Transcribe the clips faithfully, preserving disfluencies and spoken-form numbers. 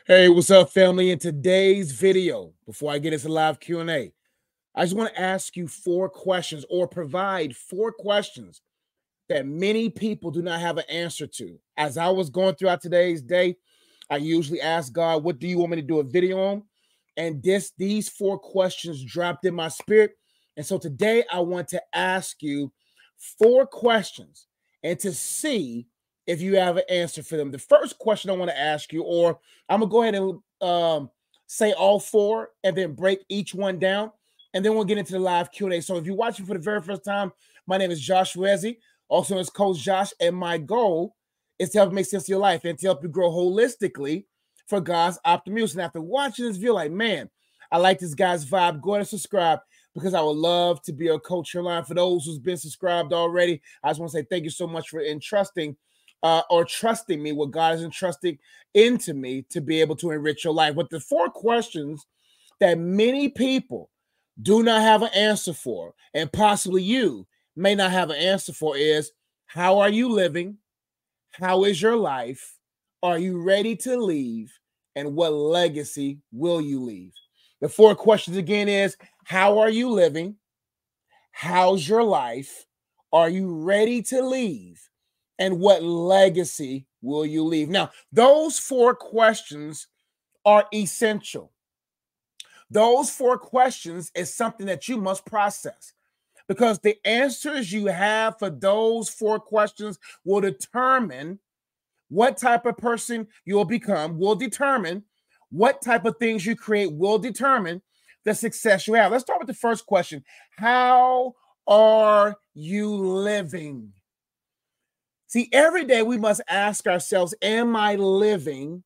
Hey, what's up, family? In today's video, before I get into live Q and A, I just want to ask you four questions or provide four questions that many people do not have an answer to. As I was going throughout today's day, I usually ask God, what do you want me to do a video on? And this, these four questions dropped in my spirit. And so today I want to ask you four questions and to see if you have an answer for them. The first question I want to ask you, or I'm going to go ahead and um, say all four and then break each one down. And then we'll get into the live Q and A. So if you're watching for the very first time, my name is Josh Rezi, also known as Coach Josh, and my goal is to help make sense of your life and to help you grow holistically for God's optimal use. And after watching this video, like, man, I like this guy's vibe, go ahead and subscribe because I would love to be a coach here line. For those who's been subscribed already, I just want to say thank you so much for entrusting uh, or trusting me, what God is entrusting into me to be able to enrich your life. But the four questions that many people do not have an answer for, and possibly you may not have an answer for, is how are you living? How is your life? Are you ready to leave? And what legacy will you leave? The four questions again is, how are you living? How's your life? Are you ready to leave? And what legacy will you leave? Now, those four questions are essential. Those four questions is something that you must process, because the answers you have for those four questions will determine what type of person you'll become, will determine what type of things you create, will determine the success you have. Let's start with the first question. How are you living? See, every day we must ask ourselves, am I living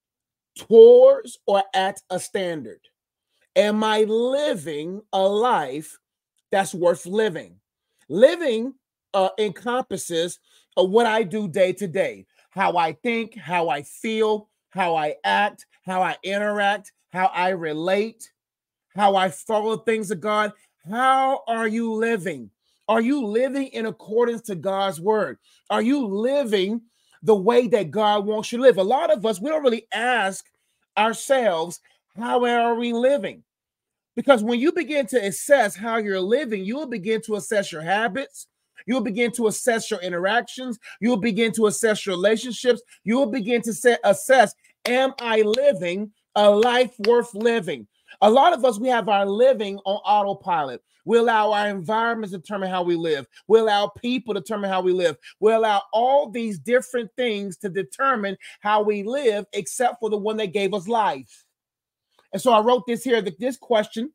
towards or at a standard? Am I living a life that's worth living? Living uh, encompasses uh, what I do day to day, how I think, how I feel, how I act, how I interact, how I relate, how I follow things of God. How are you living? Are you living in accordance to God's word? Are you living the way that God wants you to live? A lot of us, we don't really ask ourselves, how are we living? Because when you begin to assess how you're living, you will begin to assess your habits. You'll begin to assess your interactions. You'll begin to assess your relationships. You will begin to say, assess, am I living a life worth living? A lot of us, we have our living on autopilot. We allow our environments to determine how we live. We allow people to determine how we live. We allow all these different things to determine how we live, except for the one that gave us life. And so I wrote this here, that this question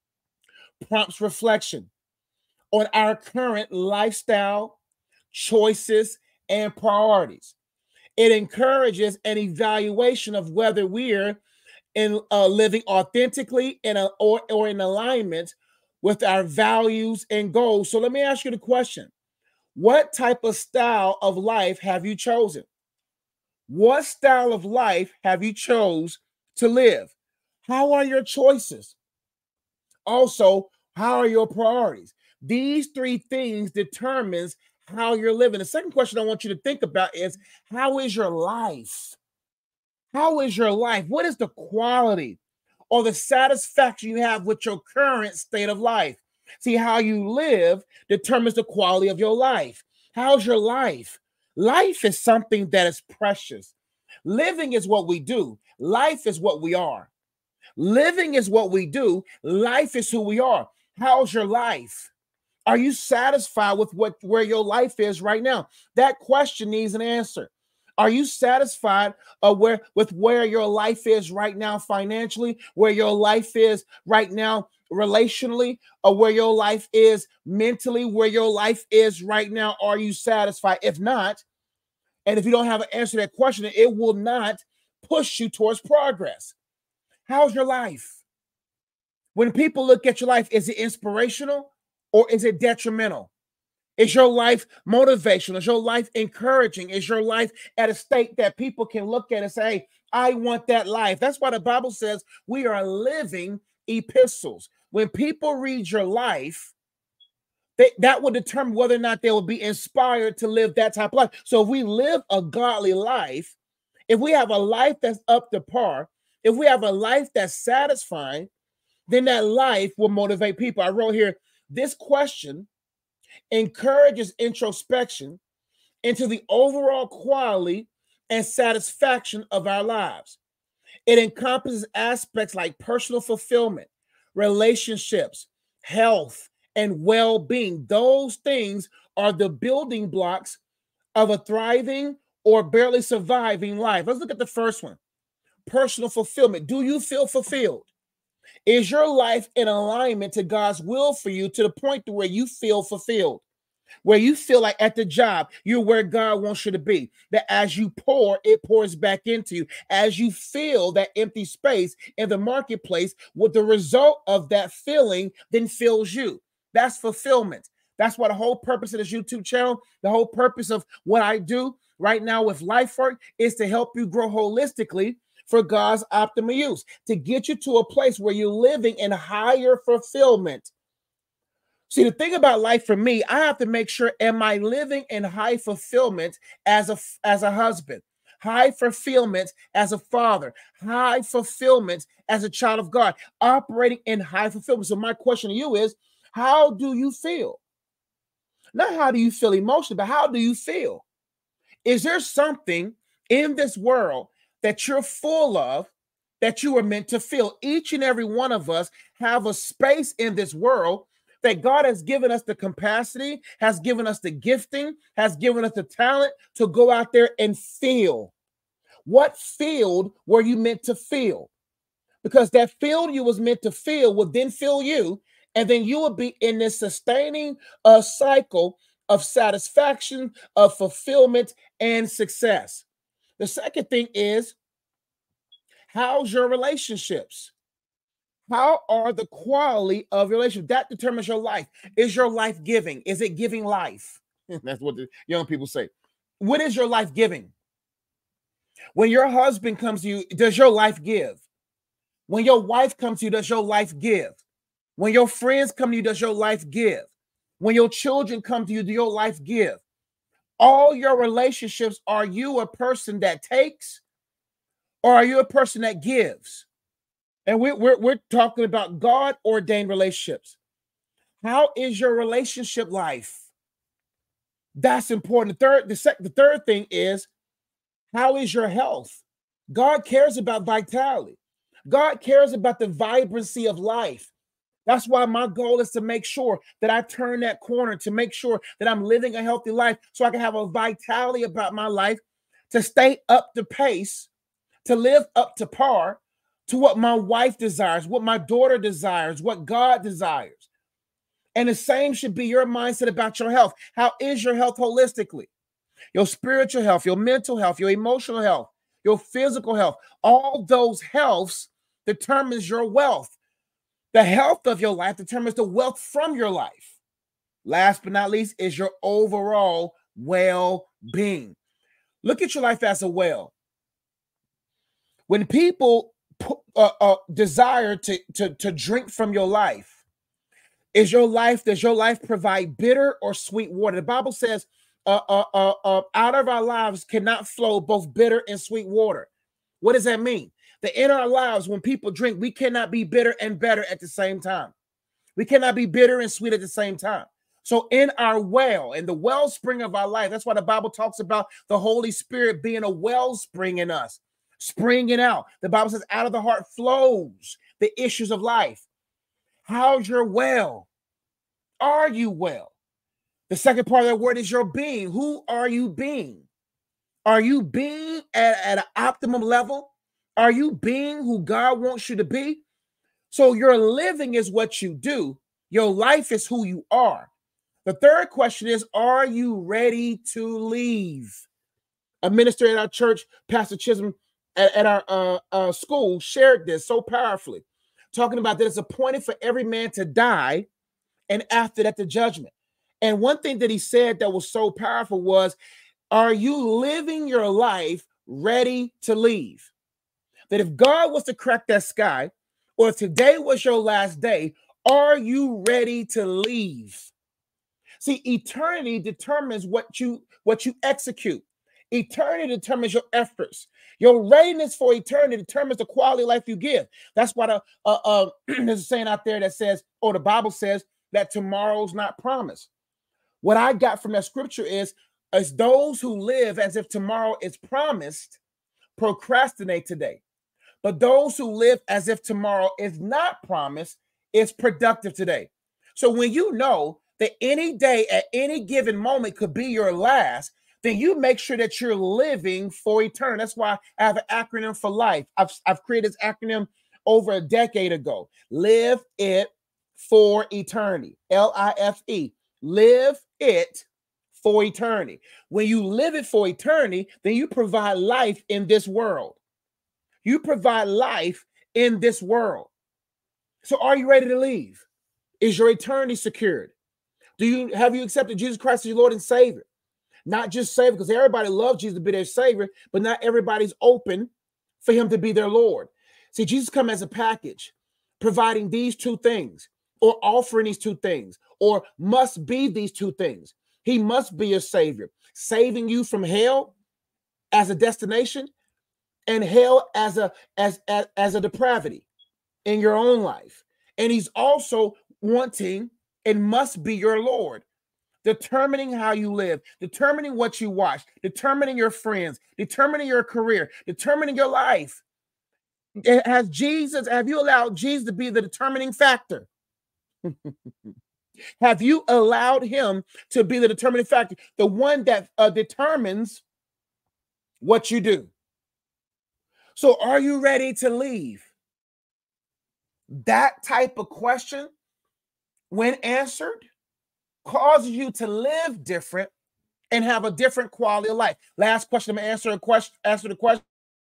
prompts reflection on our current lifestyle, choices, and priorities. It encourages an evaluation of whether we're in uh, living authentically in a, or, or in alignment with our values and goals. So let me ask you the question. What type of style of life have you chosen? What style of life have you chose to live? How are your choices? Also, how are your priorities? These three things determines how you're living. The second question I want you to think about is, how is your life? How is your life? What is the quality or the satisfaction you have with your current state of life? See, how you live determines the quality of your life. How's your life? Life is something that is precious. Living is what we do. Life is what we are. Living is what we do. Life is who we are. How's your life? Are you satisfied with what where your life is right now? That question needs an answer. Are you satisfied uh, where with where your life is right now financially, where your life is right now relationally, or where your life is mentally, where your life is right now? Are you satisfied? If not, and if you don't have an answer to that question, it will not push you towards progress. How's your life? When people look at your life, is it inspirational or is it detrimental? Is your life motivational? Is your life encouraging? Is your life at a state that people can look at and say, hey, I want that life? That's why the Bible says we are living epistles. When people read your life, they, that will determine whether or not they will be inspired to live that type of life. So if we live a godly life, if we have a life that's up to par, if we have a life that's satisfying, then that life will motivate people. I wrote here, this question encourages introspection into the overall quality and satisfaction of our lives. It encompasses aspects like personal fulfillment, relationships, health, and well-being. Those things are the building blocks of a thriving or barely surviving life. Let's look at the first one. Personal fulfillment. Do you feel fulfilled? Is your life in alignment to God's will for you to the point to where you feel fulfilled? Where you feel like at the job, you're where God wants you to be. That as you pour, it pours back into you. As you feel that empty space in the marketplace, what the result of that feeling then fills you. That's fulfillment. That's what the whole purpose of this YouTube channel, the whole purpose of what I do right now with LifeWork is to help you grow holistically for God's optimal use, to get you to a place where you're living in higher fulfillment. See, the thing about life for me, I have to make sure, am I living in high fulfillment as a, as a husband, high fulfillment as a father, high fulfillment as a child of God, operating in high fulfillment. So my question to you is, how do you feel? Not how do you feel emotionally, but how do you feel? Is there something in this world that you're full of that you are meant to feel? Each and every one of us have a space in this world that God has given us the capacity, has given us the gifting, has given us the talent to go out there and feel. What field were you meant to feel? Because that field you was meant to feel will then fill you, and then you will be in this sustaining uh, cycle of satisfaction, of fulfillment, and success. The second thing is, how's your relationships? How are the quality of your relationship? That determines your life. Is your life giving? Is it giving life? That's what the young people say. What is your life giving? When your husband comes to you, does your life give? When your wife comes to you, does your life give? When your friends come to you, does your life give? When your children come to you, do your life give? All your relationships, are you a person that takes, or are you a person that gives? And we're, we're, we're talking about God-ordained relationships. How is your relationship life? That's important. The third, the, sec, the third thing is, how is your health? God cares about vitality. God cares about the vibrancy of life. That's why my goal is to make sure that I turn that corner, to make sure that I'm living a healthy life so I can have a vitality about my life, to stay up to pace, to live up to par, to what my wife desires, what my daughter desires, what God desires. And the same should be your mindset about your health. How is your health holistically? Your spiritual health, your mental health, your emotional health, your physical health. All those healths determines your wealth. The health of your life determines the wealth from your life. Last but not least is your overall well-being. Look at your life as a well. When people Uh, uh, desire to, to, to drink from your life, is your life, does your life provide bitter or sweet water? The Bible says uh, uh, uh, uh, out of our lives cannot flow both bitter and sweet water. What does that mean? That in our lives, when people drink, we cannot be bitter and better at the same time. We cannot be bitter and sweet at the same time. So in our well, in the wellspring of our life, that's why the Bible talks about the Holy Spirit being a wellspring in us. Springing out. The Bible says out of the heart flows the issues of life. How's your well? Are you well? The second part of that word is your being. Who are you being? Are you being at, at an optimum level? Are you being who God wants you to be? So your living is what you do. Your life is who you are. The third question is, are you ready to leave? A minister at our church, Pastor Chisholm, At, at our uh, uh, school, shared this so powerfully, talking about that it's appointed for every man to die, and after that, the judgment. And one thing that he said that was so powerful was, are you living your life ready to leave? That if God was to crack that sky, or if today was your last day, are you ready to leave? See, eternity determines what you, what you execute. Eternity determines your efforts. Your readiness for eternity determines the quality of life you give. That's why the, uh, uh, there's a saying out there that says, or the Bible says, that tomorrow's not promised. What I got from that scripture is, as those who live as if tomorrow is promised, procrastinate today. But those who live as if tomorrow is not promised is productive today. So when you know that any day at any given moment could be your last, then you make sure that you're living for eternity. That's why I have an acronym for life. I've, I've created this acronym over a decade ago. Live it for eternity. L I F E. Live it for eternity. When you live it for eternity, then you provide life in this world. You provide life in this world. So are you ready to leave? Is your eternity secured? Do you have you accepted Jesus Christ as your Lord and Savior? Not just Savior, because everybody loves Jesus to be their Savior, but not everybody's open for him to be their Lord. See, Jesus come as a package, providing these two things, or offering these two things, or must be these two things. He must be your Savior, saving you from hell as a destination, and hell as a as, as, as a depravity in your own life. And he's also wanting and must be your Lord, determining how you live, determining what you watch, determining your friends, determining your career, determining your life. Has Jesus, have you allowed Jesus to be the determining factor? Have you allowed him to be the determining factor, the one that uh, determines what you do? So are you ready to leave? That type of question, when answered, causes you to live different and have a different quality of life. Last question, I'm gonna answer a question, answer the question.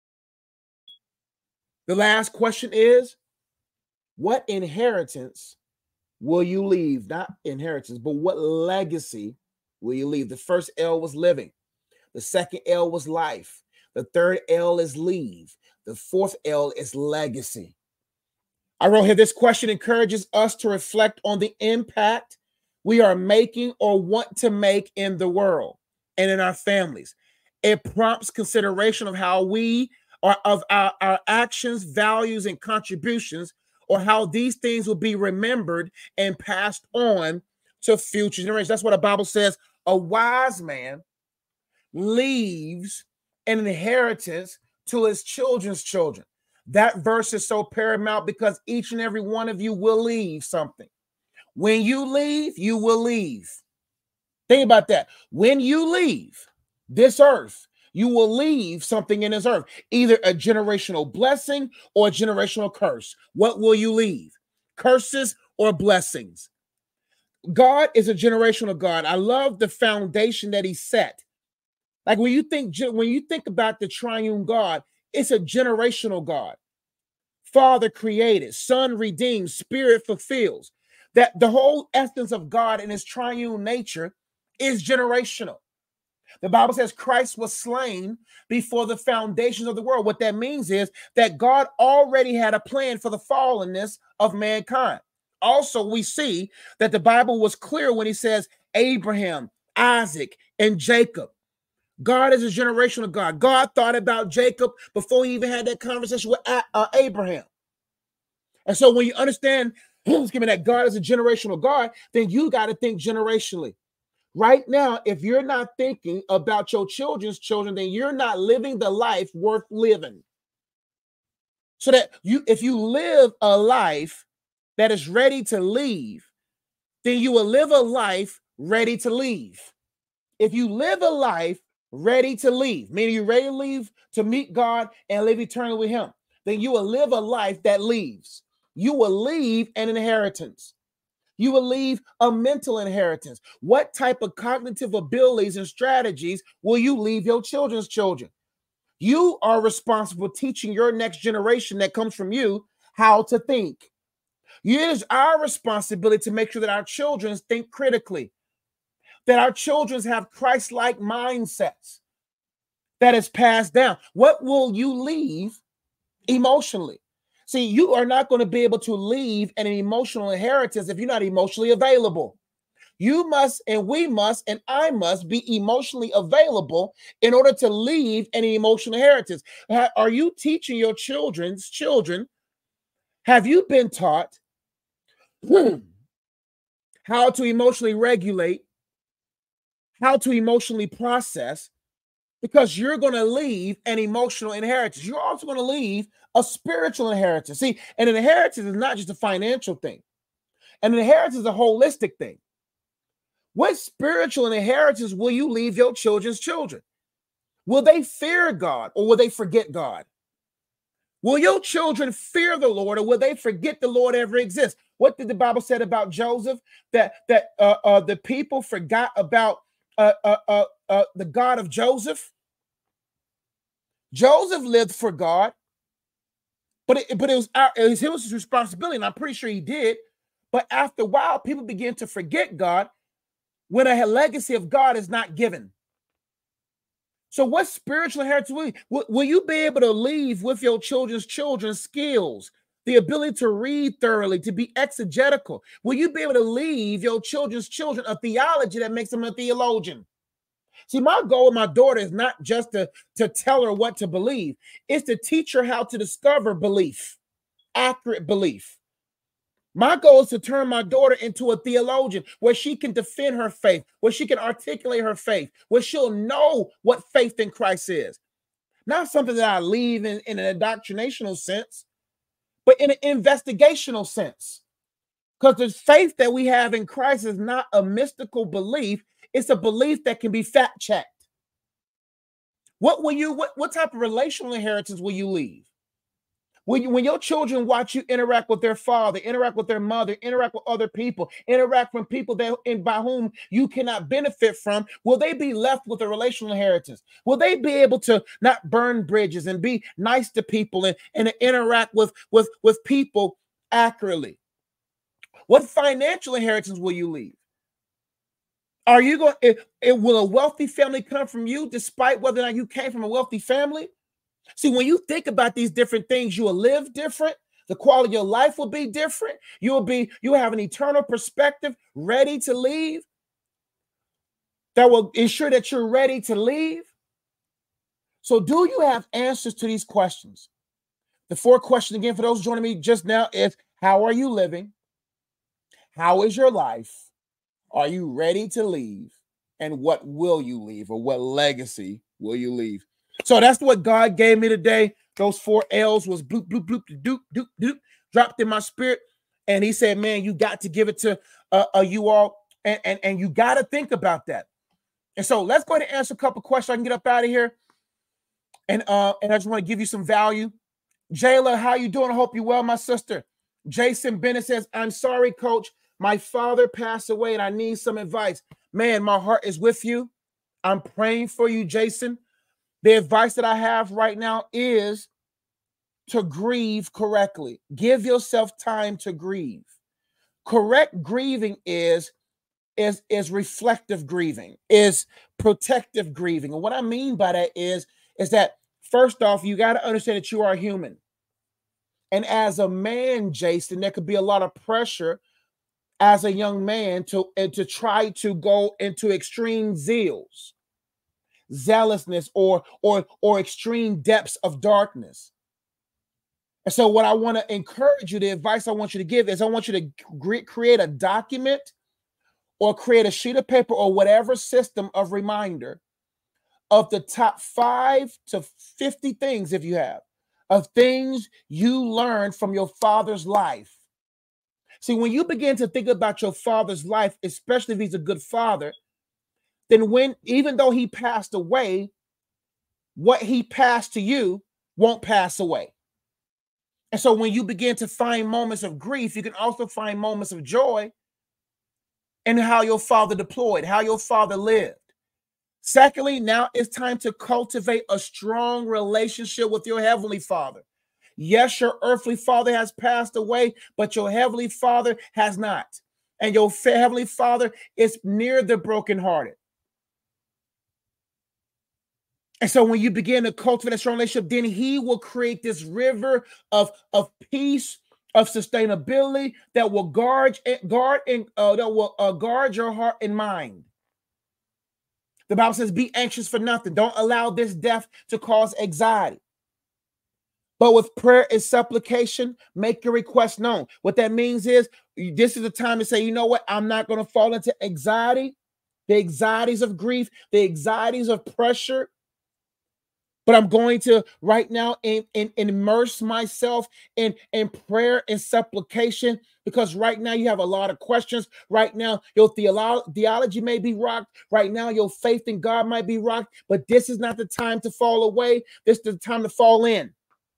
The last question is, what inheritance will you leave? Not inheritance, but what legacy will you leave? The first L was living. The second L was life. The third L is leave. The fourth L is legacy. I wrote here, this question encourages us to reflect on the impact we are making or want to make in the world and in our families. It prompts consideration of how we are, of our, our actions, values, and contributions, or how these things will be remembered and passed on to future generations. That's what the Bible says. A wise man leaves an inheritance to his children's children. That verse is so paramount because each and every one of you will leave something. When you leave, you will leave. Think about that. When you leave this earth, you will leave something in this earth, either a generational blessing or a generational curse. What will you leave? Curses or blessings? God is a generational God. I love the foundation that he set. Like when you think, when you think about the triune God, it's a generational God. Father created, Son redeems, Spirit fulfills. That the whole essence of God and his triune nature is generational. The Bible says Christ was slain before the foundations of the world. What that means is that God already had a plan for the fallenness of mankind. Also, we see that the Bible was clear when he says Abraham, Isaac, and Jacob. God is a generational God. God thought about Jacob before he even had that conversation with uh, Abraham. And so when you understand, excuse me, that God is a generational God, then you got to think generationally. Right now, if you're not thinking about your children's children, then you're not living the life worth living. So that you, if you live a life that is ready to leave, then you will live a life ready to leave. If you live a life ready to leave, meaning you're ready to leave to meet God and live eternally with him, then you will live a life that leaves. You will leave an inheritance. You will leave a mental inheritance. What type of cognitive abilities and strategies will you leave your children's children? You are responsible for teaching your next generation that comes from you how to think. It is our responsibility to make sure that our children think critically, that our children have Christ-like mindsets that is passed down. What will you leave emotionally? See, you are not going to be able to leave an emotional inheritance if you're not emotionally available. You must, and we must, and I must be emotionally available in order to leave any emotional inheritance. Are you teaching your children's children? Have you been taught how to emotionally regulate, how to emotionally process? Because you're going to leave an emotional inheritance. You're also going to leave a spiritual inheritance. See, an inheritance is not just a financial thing. An inheritance is a holistic thing. What spiritual inheritance will you leave your children's children? Will they fear God or will they forget God? Will your children fear the Lord or will they forget the Lord ever exists? What did the Bible say about Joseph? That that uh, uh, the people forgot about uh, uh, uh, uh, the God of Joseph. Joseph lived for God, but it, but it was, our, it was his responsibility, and I'm pretty sure he did. But after a while, people began to forget God when a legacy of God is not given. So what spiritual inheritance will you, will, will you be able to leave with your children's children skills, the ability to read thoroughly, to be exegetical? Will you be able to leave your children's children a theology that makes them a theologian? See, my goal with my daughter is not just to, to tell her what to believe. It's to teach her how to discover belief, accurate belief. My goal is to turn my daughter into a theologian where she can defend her faith, where she can articulate her faith, where she'll know what faith in Christ is. Not something that I leave in, in an indoctrinational sense, but in an investigational sense. Because the faith that we have in Christ is not a mystical belief. It's a belief that can be fact checked. What will you, what, what type of relational inheritance will you leave? When, you, when your children watch you interact with their father, interact with their mother, interact with other people, interact with people that and by whom you cannot benefit from, will they be left with a relational inheritance? Will they be able to not burn bridges and be nice to people and, and interact with, with, with people accurately? What financial inheritance will you leave? Are you going, it, it, will a wealthy family come from you despite whether or not you came from a wealthy family? See, when you think about these different things, you will live different. The quality of your life will be different. You will be, you will have an eternal perspective ready to leave that will ensure that you're ready to leave. So do you have answers to these questions? The four questions again for those joining me just now is, how are you living? How is your life? Are you ready to leave? And what will you leave, or what legacy will you leave? So that's what God gave me today. Those four L's was bloop, bloop, bloop, doop, doop, doop, dropped in my spirit. And he said, man, you got to give it to uh, uh, you all. And, and, and you got to think about that. And so let's go ahead and answer a couple questions. I can get up out of here. And, uh, and I just want to give you some value. Jayla, how you doing? I hope you're well, my sister. Jason Bennett says, I'm sorry, coach. My father passed away and I need some advice. Man, my heart is with you. I'm praying for you, Jason. The advice that I have right now is to grieve correctly. Give yourself time to grieve. Correct grieving is, is, is reflective grieving, is protective grieving. And what I mean by that is, is that first off, you got to understand that you are human. And as a man, Jason, there could be a lot of pressure as a young man to, and to try to go into extreme zeals, zealousness, or, or, or extreme depths of darkness. And so what I want to encourage you, the advice I want you to give is I want you to create a document or create a sheet of paper or whatever system of reminder of the top five to fifty things, if you have, of things you learned from your father's life. See, when you begin to think about your father's life, especially if he's a good father, then when, even though he passed away, what he passed to you won't pass away. And so when you begin to find moments of grief, you can also find moments of joy in how your father deployed, how your father lived. Secondly, now it's time to cultivate a strong relationship with your heavenly father. Yes, your earthly father has passed away, but your heavenly father has not. And your heavenly father is near the brokenhearted. And so when you begin to cultivate a strong relationship, then he will create this river of, of peace, of sustainability that will guard, guard, and uh, that will uh, guard your heart and mind. The Bible says, be anxious for nothing. Don't allow this death to cause anxiety. But with prayer and supplication, make your request known. What that means is this is the time to say, you know what? I'm not going to fall into anxiety, the anxieties of grief, the anxieties of pressure. But I'm going to right now in, in, immerse myself in, in prayer and supplication, because right now you have a lot of questions. Right now, your theolo- theology may be rocked. Right now, your faith in God might be rocked. But this is not the time to fall away. This is the time to fall in. It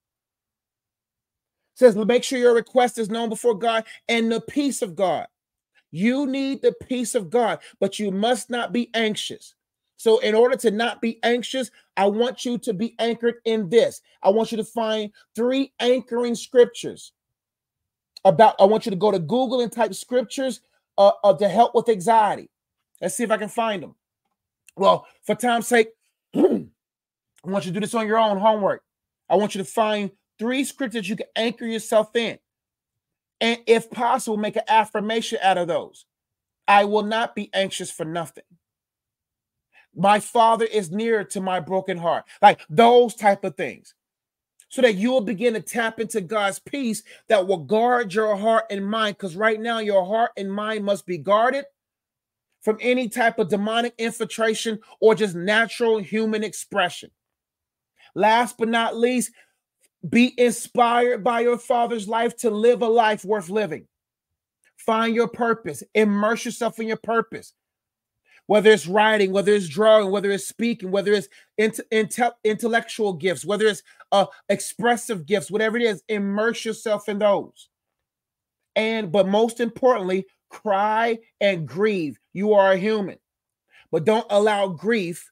says, make sure your request is known before God and the peace of God. You need the peace of God, but you must not be anxious. So in order to not be anxious, I want you to be anchored in this. I want you to find three anchoring scriptures about, I want you to go to Google and type scriptures uh, uh, to help with anxiety. Let's see if I can find them. Well, for time's sake, I want you to do this on your own homework. I want you to find three scriptures you can anchor yourself in. And if possible, make an affirmation out of those. I will not be anxious for nothing. My Father is near to my broken heart. Like those type of things. So that you will begin to tap into God's peace that will guard your heart and mind. Because right now your heart and mind must be guarded from any type of demonic infiltration or just natural human expression. Last but not least, be inspired by your Father's life to live a life worth living. Find your purpose. Immerse yourself in your purpose. Whether it's writing, whether it's drawing, whether it's speaking, whether it's int- inte- intellectual gifts, whether it's uh, expressive gifts, whatever it is, immerse yourself in those. And, but most importantly, cry and grieve. You are a human, but don't allow grief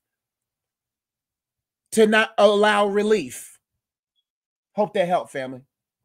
to not allow relief. Hope that helped, family.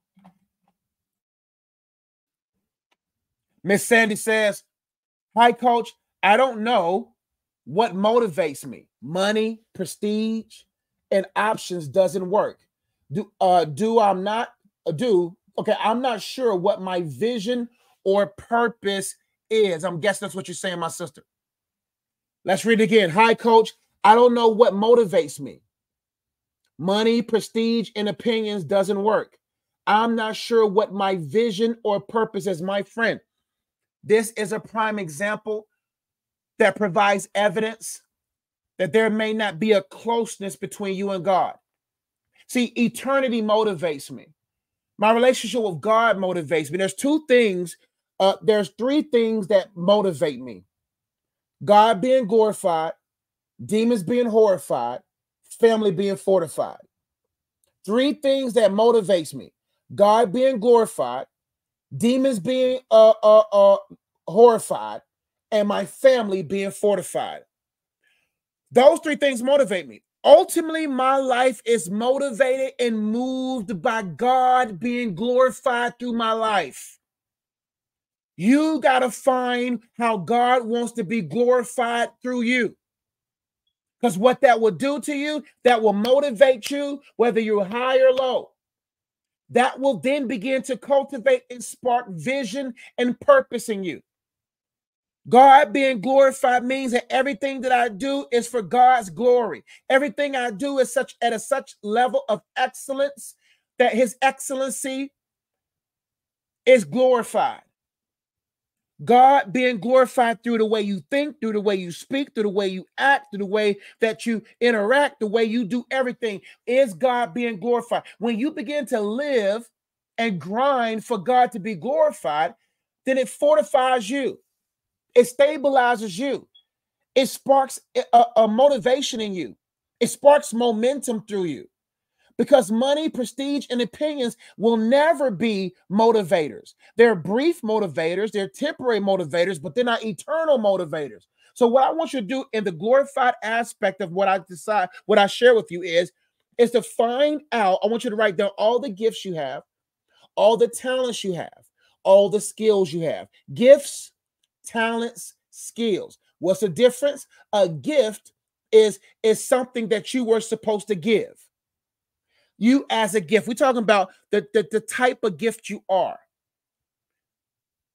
Miss Sandy says, hi, Coach. I don't know what motivates me. Money, prestige, and options doesn't work. Do uh do I'm not uh, do okay, I'm not sure what my vision or purpose is. I'm guessing that's what you're saying, my sister. Let's read it again. Hi, Coach. I don't know what motivates me. Money, prestige, and opinions doesn't work. I'm not sure what my vision or purpose is, my friend. This is a prime example that provides evidence that there may not be a closeness between you and God. See, eternity motivates me. My relationship with God motivates me. There's two things, uh, there's three things that motivate me. God being glorified, demons being horrified, family being fortified. Three things that motivates me. God being glorified, demons being uh, uh, uh, horrified, and my family being fortified. Those three things motivate me. Ultimately, my life is motivated and moved by God being glorified through my life. You got to find how God wants to be glorified through you. Because what that will do to you, that will motivate you, whether you're high or low. That will then begin to cultivate and spark vision and purpose in you. God being glorified means that everything that I do is for God's glory. Everything I do is such at a such level of excellence that his excellency is glorified. God being glorified through the way you think, through the way you speak, through the way you act, through the way that you interact, the way you do everything is God being glorified. When you begin to live and grind for God to be glorified, then it fortifies you. It stabilizes you. It sparks a, a motivation in you. It sparks momentum through you. Because money, prestige, and opinions will never be motivators. They're brief motivators, they're temporary motivators, but they're not eternal motivators. So what I want you to do in the glorified aspect of what I decide, what I share with you is, is to find out, I want you to write down all the gifts you have, all the talents you have, all the skills you have. Gifts, talents, skills. What's the difference? A gift is, is something that you were supposed to give. You as a gift. We're talking about the, the, the type of gift you are.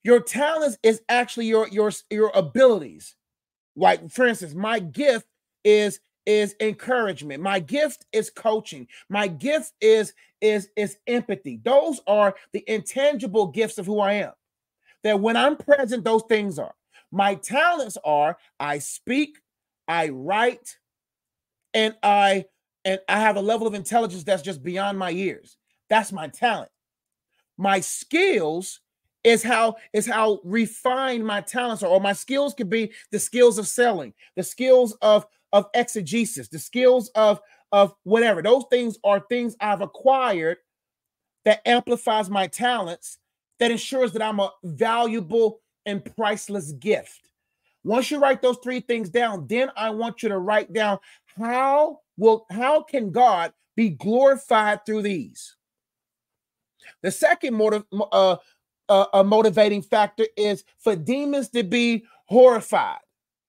Your talents is actually your your your abilities. Like, for instance, my gift is is encouragement. My gift is coaching. My gift is is is empathy. Those are the intangible gifts of who I am. That when I'm present, those things are. My talents are I speak, I write, and I and I have a level of intelligence that's just beyond my years. That's my talent. My skills is how is how refined my talents are, or my skills could be the skills of selling, the skills of of exegesis, the skills of of whatever. Those things are things I've acquired that amplifies my talents, that ensures that I'm a valuable and priceless gift. Once you write those three things down, then I want you to write down how will how can God be glorified through these. The second motive, uh, uh, a motivating factor is for demons to be horrified.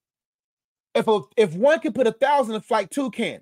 If a, if one can put a thousand in flight, two can.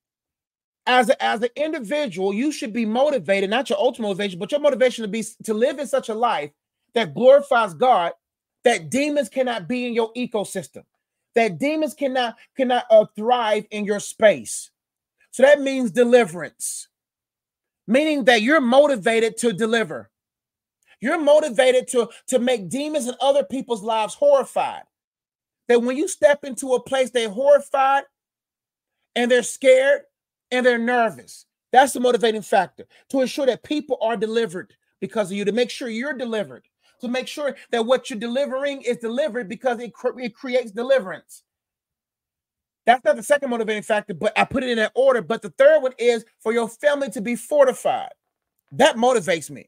As a, as an individual, you should be motivated, not your ultimate motivation, but your motivation to be to live in such a life that glorifies God, that demons cannot be in your ecosystem, that demons cannot cannot uh, thrive in your space. So that means deliverance, meaning that you're motivated to deliver. You're motivated to, to make demons and other people's lives horrified. That when you step into a place, they're horrified and they're scared and they're nervous. That's the motivating factor, to ensure that people are delivered because of you, to make sure you're delivered, to make sure that what you're delivering is delivered because it, cre- it creates deliverance. That's not the second motivating factor, but I put it in that order. But the third one is for your family to be fortified. That motivates me.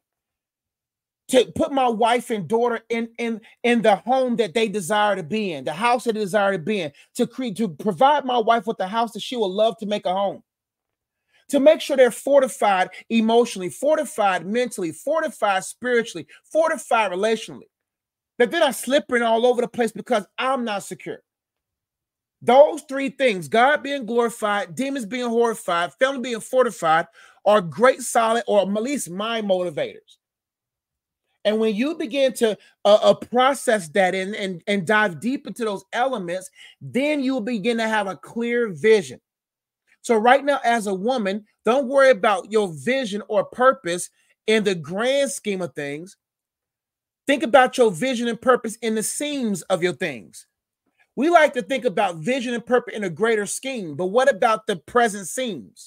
To put my wife and daughter in, in, in the home that they desire to be in, the house that they desire to be in, to create, to provide my wife with the house that she will love to make a home. To make sure they're fortified emotionally, fortified mentally, fortified spiritually, fortified relationally. That they're not slipping all over the place because I'm not secure. Those three things, God being glorified, demons being horrified, family being fortified, are great, solid, or at least my motivators. And when you begin to uh, uh, process that in, and, and dive deep into those elements, then you'll begin to have a clear vision. So right now, as a woman, don't worry about your vision or purpose in the grand scheme of things. Think about your vision and purpose in the seams of your things. We like to think about vision and purpose in a greater scheme, but what about the present seams?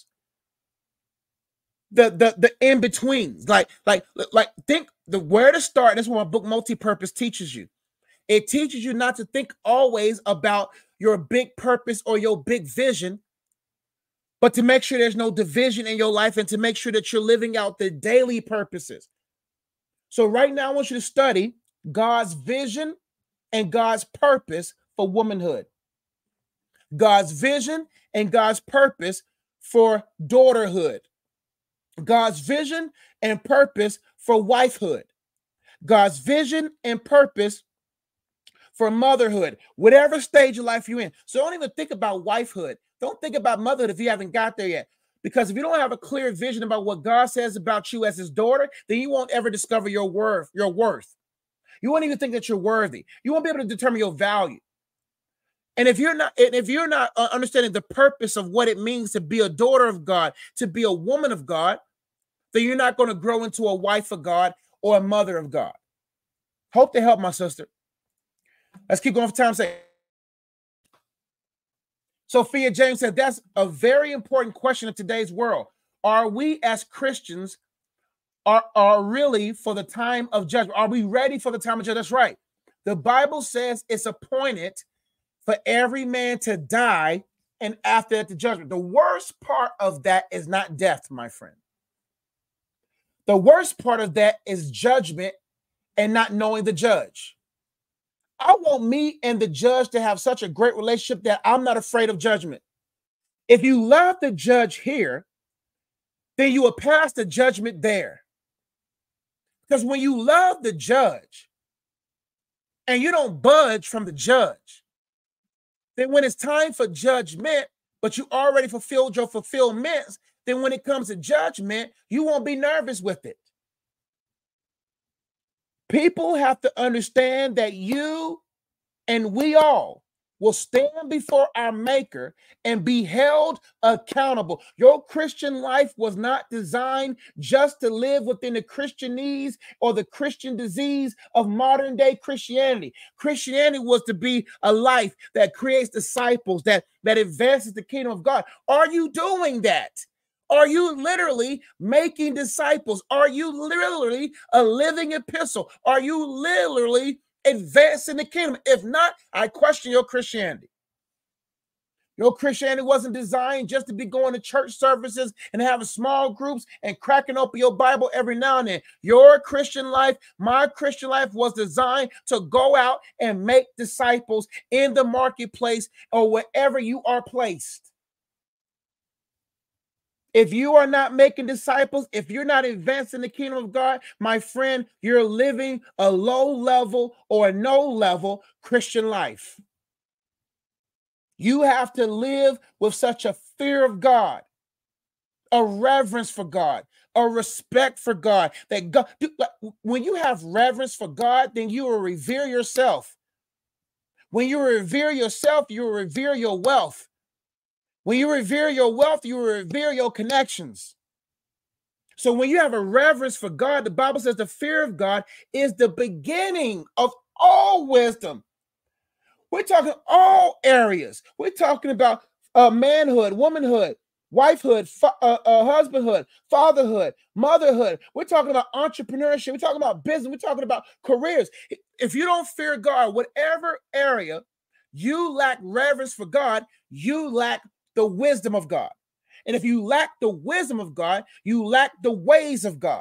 The the the in-betweens. Like, like, like think the where to start. That's what my book Multi-Purpose teaches you. It teaches you not to think always about your big purpose or your big vision, but to make sure there's no division in your life and to make sure that you're living out the daily purposes. So right now, I want you to study God's vision and God's purpose for womanhood. God's vision and God's purpose for daughterhood. God's vision and purpose for wifehood. God's vision and purpose for motherhood, whatever stage of life you're in. So don't even think about wifehood. Don't think about motherhood if you haven't got there yet. Because if you don't have a clear vision about what God says about you as his daughter, then you won't ever discover your worth, your worth. You won't even think that you're worthy. You won't be able to determine your value. And if you're not, and if you're not uh, understanding the purpose of what it means to be a daughter of God, to be a woman of God, then you're not going to grow into a wife of God or a mother of God. Hope to help, my sister. Let's keep going for time's sake. Sophia James said, that's a very important question in today's world. Are we as Christians are, are really for the time of judgment? Are we ready for the time of judgment? That's right. The Bible says it's appointed for every man to die, and after that, the judgment. The worst part of that is not death, my friend. The worst part of that is judgment and not knowing the judge. I want me and the judge to have such a great relationship that I'm not afraid of judgment. If you love the judge here, then you will pass the judgment there. Because when you love the judge and you don't budge from the judge, then when it's time for judgment, but you already fulfilled your fulfillments, then when it comes to judgment, you won't be nervous with it. People have to understand that you and we all will stand before our Maker and be held accountable. Your Christian life was not designed just to live within the Christianese or the Christian disease of modern day Christianity. Christianity was to be a life that creates disciples, that, that advances the kingdom of God. Are you doing that? Are you literally making disciples? Are you literally a living epistle? Are you literally advancing the kingdom? If not, I question your Christianity. Your Christianity wasn't designed just to be going to church services and having small groups and cracking open your Bible every now and then. Your Christian life, my Christian life, was designed to go out and make disciples in the marketplace or wherever you are placed. If you are not making disciples, if you're not advancing the kingdom of God, my friend, you're living a low level or a no level Christian life. You have to live with such a fear of God, a reverence for God, a respect for God, that God, when you have reverence for God, then you will revere yourself. When you revere yourself, you will revere your wealth. When you revere your wealth, you revere your connections. So when you have a reverence for God, the Bible says the fear of God is the beginning of all wisdom. We're talking all areas. We're talking about uh, manhood, womanhood, wifehood, fa- uh, uh, husbandhood, fatherhood, motherhood. We're talking about entrepreneurship. We're talking about business. We're talking about careers. If you don't fear God, whatever area you lack reverence for God, you lack the wisdom of God. And if you lack the wisdom of God, you lack the ways of God.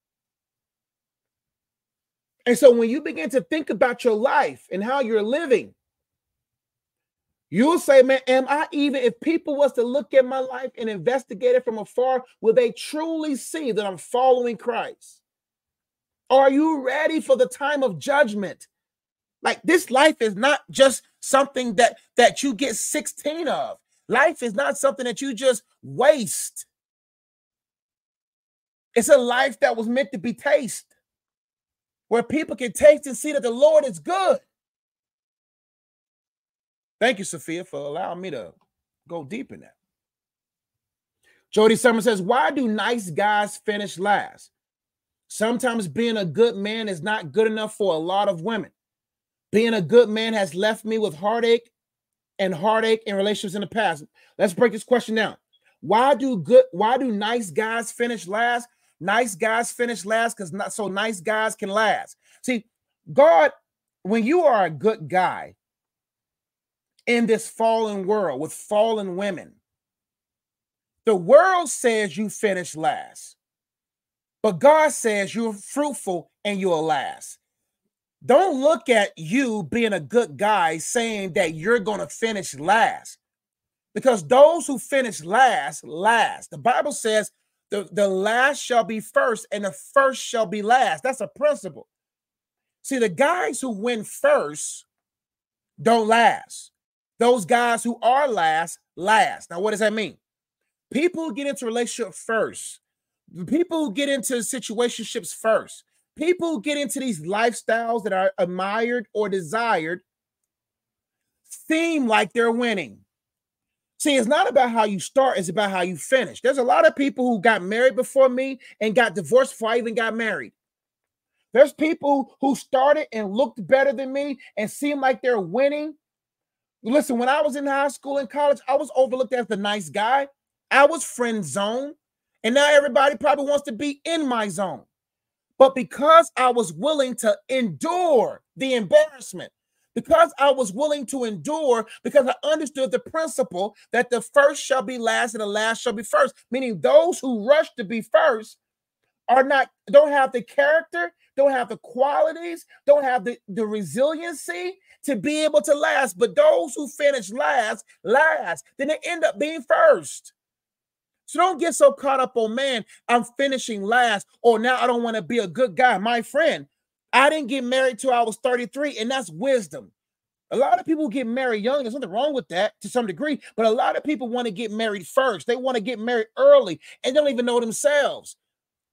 And so when you begin to think about your life and how you're living, you'll say, man, am I even, if people was to look at my life and investigate it from afar, will they truly see that I'm following Christ? Are you ready for the time of judgment? Like, this life is not just something that, that you get sixteen of. Life is not something that you just waste. It's a life that was meant to be tasted, where people can taste and see that the Lord is good. Thank you, Sophia, for allowing me to go deep in that. Jody Summer says, why do nice guys finish last? Sometimes being a good man is not good enough for a lot of women. Being a good man has left me with heartache and heartache in relationships in the past. Let's break this question down. Why do good, why do nice guys finish last? Nice guys finish last because not so nice guys can last. See, God, when you are a good guy in this fallen world with fallen women, the world says you finish last, but God says you're fruitful and you'll last. Don't look at you being a good guy saying that you're going to finish last, because those who finish last, last. The Bible says the, the last shall be first and the first shall be last. That's a principle. See, the guys who win first don't last. Those guys who are last, last. Now, what does that mean? People who get into relationship first, people who get into situationships first, people who get into these lifestyles that are admired or desired seem like they're winning. See, it's not about how you start, it's about how you finish. There's a lot of people who got married before me and got divorced before I even got married. There's people who started and looked better than me and seemed like they're winning. Listen, when I was in high school and college, I was overlooked as the nice guy. I was friend zone, and now everybody probably wants to be in my zone. But because I was willing to endure the embarrassment, because I was willing to endure, because I understood the principle that the first shall be last and the last shall be first, meaning those who rush to be first are not, don't have the character, don't have the qualities, don't have the, the resiliency to be able to last. But those who finish last, last, then they end up being first. So don't get so caught up on, man, I'm finishing last, or now I don't want to be a good guy. My friend, I didn't get married till I was thirty-three, and that's wisdom. A lot of people get married young. There's nothing wrong with that to some degree, but a lot of people want to get married first. They want to get married early and don't even know themselves.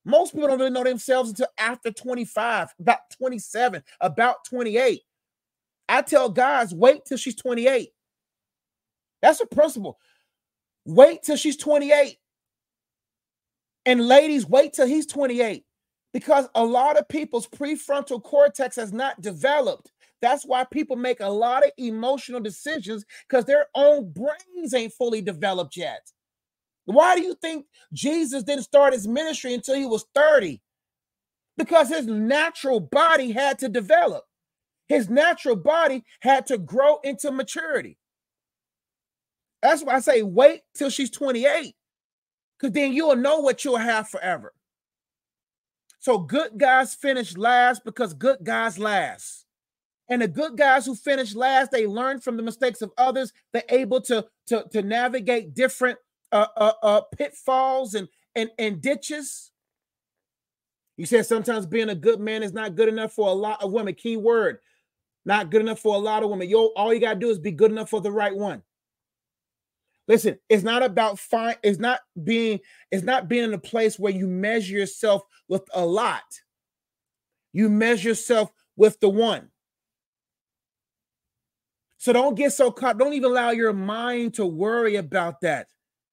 Most people don't really know themselves until after twenty-five, about twenty-seven, about twenty-eight. I tell guys, wait till she's twenty-eight. That's a principle. Wait till she's twenty-eight. And ladies, wait till he's twenty-eight. Because a lot of people's prefrontal cortex has not developed. That's why people make a lot of emotional decisions, because their own brains ain't fully developed yet. Why do you think Jesus didn't start his ministry until he was thirty? Because his natural body had to develop. His natural body had to grow into maturity. That's why I say wait till she's twenty-eight, because then you'll know what you'll have forever. So good guys finish last because good guys last. And the good guys who finish last, they learn from the mistakes of others. They're able to, to, to navigate different uh, uh, uh, pitfalls and, and, and ditches. You said sometimes being a good man is not good enough for a lot of women. Key word, not good enough for a lot of women. Yo, all you got to do is be good enough for the right one. Listen, it's not about fine. It's not being, it's not being in a place where you measure yourself with a lot. You measure yourself with the one. So don't get so caught. Don't even allow your mind to worry about that.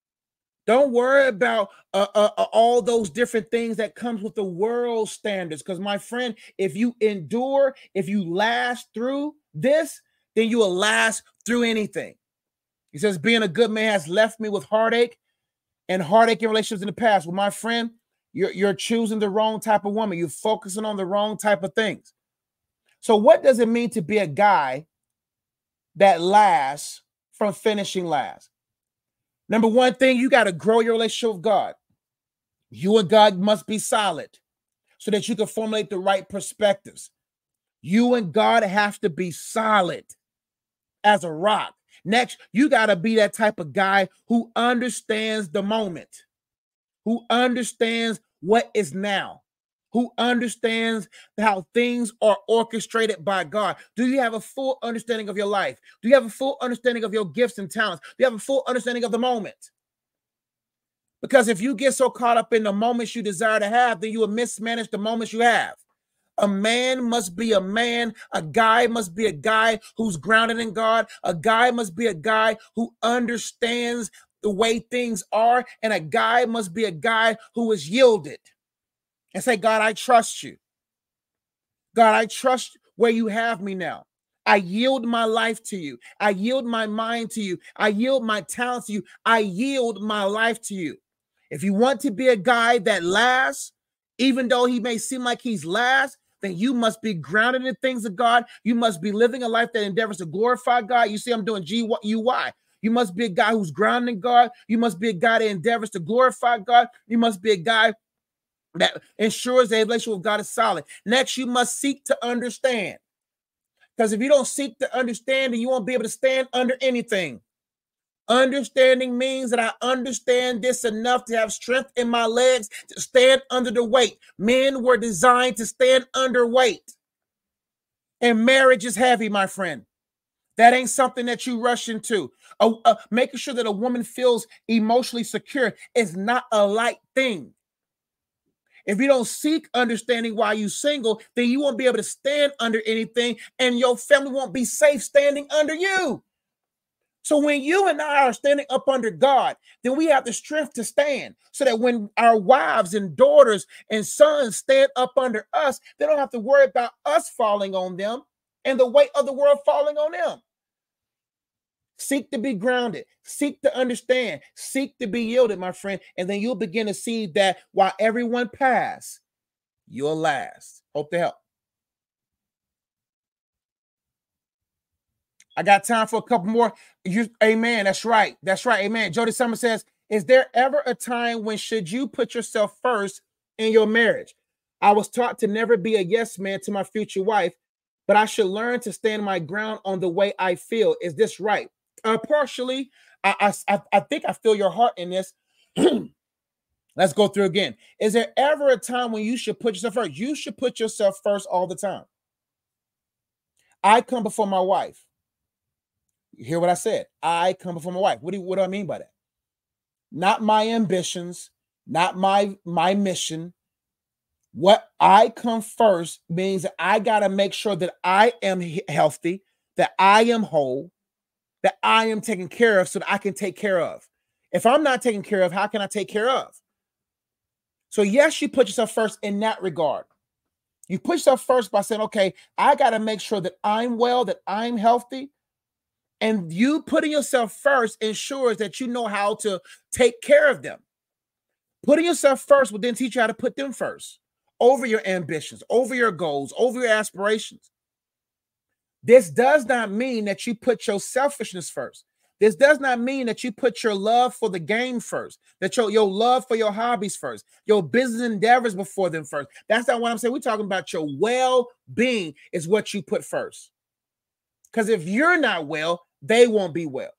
Don't worry about uh, uh, uh, all those different things that comes with the world standards. Because my friend, if you endure, if you last through this, then you will last through anything. He says, being a good man has left me with heartache and heartache in relationships in the past. Well, my friend, you're, you're choosing the wrong type of woman. You're focusing on the wrong type of things. So what does it mean to be a guy that lasts from finishing last? Number one thing, you got to grow your relationship with God. You and God must be solid so that you can formulate the right perspectives. You and God have to be solid as a rock. Next, you got to be that type of guy who understands the moment, who understands what is now, who understands how things are orchestrated by God. Do you have a full understanding of your life? Do you have a full understanding of your gifts and talents? Do you have a full understanding of the moment? Because if you get so caught up in the moments you desire to have, then you will mismanage the moments you have. A man must be a man. A guy must be a guy who's grounded in God. A guy must be a guy who understands the way things are. And a guy must be a guy who is yielded and say, God, I trust you. God, I trust where you have me now. I yield my life to you. I yield my mind to you. I yield my talents to you. I yield my life to you. If you want to be a guy that lasts, even though he may seem like he's last, then you must be grounded in things of God. You must be living a life that endeavors to glorify God. You see, I'm doing G U Y. You must be a guy who's grounded in God. You must be a guy that endeavors to glorify God. You must be a guy that ensures that relationship with God is solid. Next, you must seek to understand. Because if you don't seek to understand, then you won't be able to stand under anything. Understanding means that I understand this enough to have strength in my legs to stand under the weight. Men were designed to stand under weight. And marriage is heavy, my friend. That ain't something that you rush into. Uh, uh, making sure that a woman feels emotionally secure is not a light thing. If you don't seek understanding while you're single, then you won't be able to stand under anything, and your family won't be safe standing under you. So when you and I are standing up under God, then we have the strength to stand so that when our wives and daughters and sons stand up under us, they don't have to worry about us falling on them and the weight of the world falling on them. Seek to be grounded. Seek to understand. Seek to be yielded, my friend. And then you'll begin to see that while everyone pass, you'll last. Hope to help. I got time for a couple more. You, amen. That's right. That's right. Amen. Jody Summer says, is there ever a time when should you put yourself first in your marriage? I was taught to never be a yes man to my future wife, but I should learn to stand my ground on the way I feel. Is this right? Uh, partially, I, I, I think I feel your heart in this. Let's go through again. Is there ever a time when you should put yourself first? You should put yourself first all the time. I come before my wife. You hear what I said? I come before my wife. What do, you, what do I mean by that? Not my ambitions, not my, my mission, What I come first means that I got to make sure that I am healthy, that I am whole, that I am taken care of so that I can take care of. If I'm not taken care of, how can I take care of? So yes, you put yourself first in that regard. You put yourself first by saying, okay, I got to make sure that I'm well, that I'm healthy. And you putting yourself first ensures that you know how to take care of them. Putting yourself first will then teach you how to put them first over your ambitions, over your goals, over your aspirations. This does not mean that you put your selfishness first. This does not mean that you put your love for the game first, that your, your love for your hobbies first, your business endeavors before them first. That's not what I'm saying. We're talking about your well-being is what you put first. Because if you're not well, they won't be well.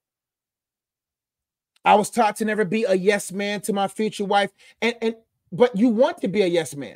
I was taught to never be a yes man to my future wife, and, and but you want to be a yes man.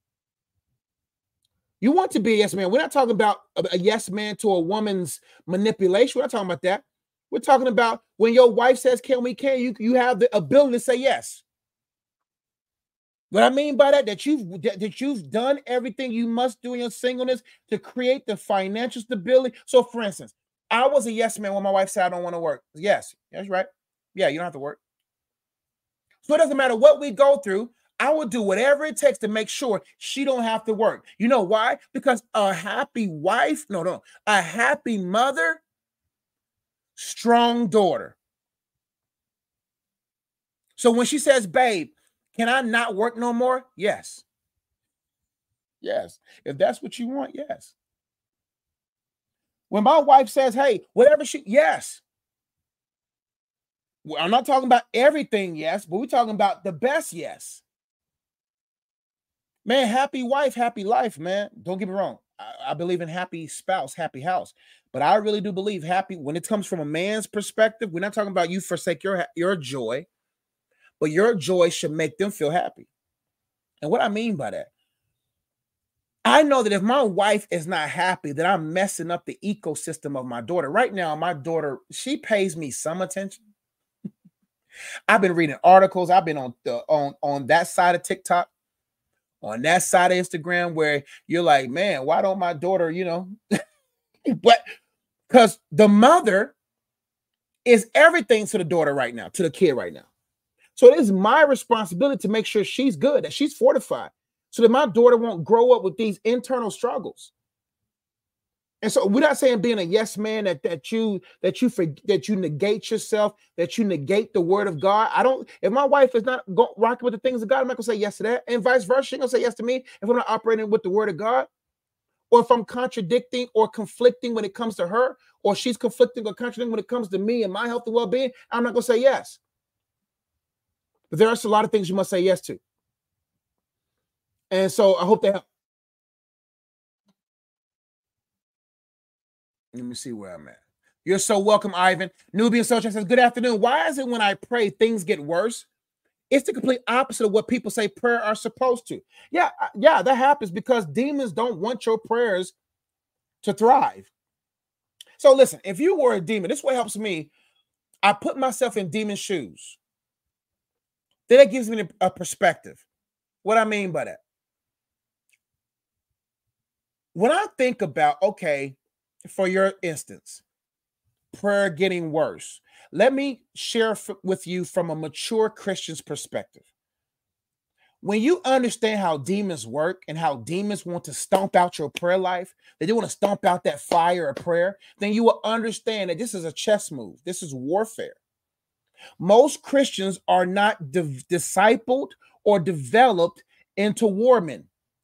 You want to be a yes man. We're not talking about a, a yes man to a woman's manipulation. We're not talking about that. We're talking about when your wife says, can we, can you, you have the ability to say yes. What I mean by that, that you've, that, that you've done everything you must do in your singleness to create the financial stability. So for instance, I was a yes man when my wife said, I don't want to work. Yes, that's right. Yeah, you don't have to work. So it doesn't matter what we go through. I will do whatever it takes to make sure she don't have to work. You know why? Because a happy wife, no, no, a happy mother, strong daughter. So when she says, babe, can I not work no more? Yes. Yes. If that's what you want, yes. When my wife says, hey, whatever she, yes. Well, I'm not talking about everything, yes, but we're talking about the best, yes. Man, happy wife, happy life, man. Don't get me wrong. I, I believe in happy spouse, happy house. But I really do believe happy, when it comes from a man's perspective, we're not talking about you forsake your, your joy, but your joy should make them feel happy. And what I mean by that, I know that if my wife is not happy, that I'm messing up the ecosystem of my daughter. Right now, my daughter, she pays me some attention. I've been reading articles. I've been on the on, on that side of TikTok, on that side of Instagram, where you're like, man, why don't my daughter, you know, but because the mother is everything to the daughter right now, to the kid right now. So it is my responsibility to make sure she's good, that she's fortified, so that my daughter won't grow up with these internal struggles. And so we're not saying being a yes man that that you that you forget, that you negate yourself, that you negate the word of God. I don't. If my wife is not go, rocking with the things of God, I'm not gonna say yes to that, and vice versa. She's gonna say yes to me if I'm not operating with the word of God, or if I'm contradicting or conflicting when it comes to her, or she's conflicting or contradicting when it comes to me and my health and well-being. I'm not gonna say yes. But there are a lot of things you must say yes to, and so I hope that. Let me see where I'm at. You're so welcome, Ivan. Nubian Social says, good afternoon. Why is it when I pray, things get worse? It's the complete opposite of what people say prayer are supposed to. Yeah, yeah, that happens because demons don't want your prayers to thrive. So listen, if you were a demon, this way helps me. I put myself in demon shoes. Then it gives me a perspective. What I mean by that. When I think about, okay, for your instance, prayer getting worse. Let me share f- with you from a mature Christian's perspective. When you understand how demons work and how demons want to stomp out your prayer life, that they want to stomp out that fire of prayer, then you will understand that this is a chess move. This is warfare. Most Christians are not de- discipled or developed into warmen,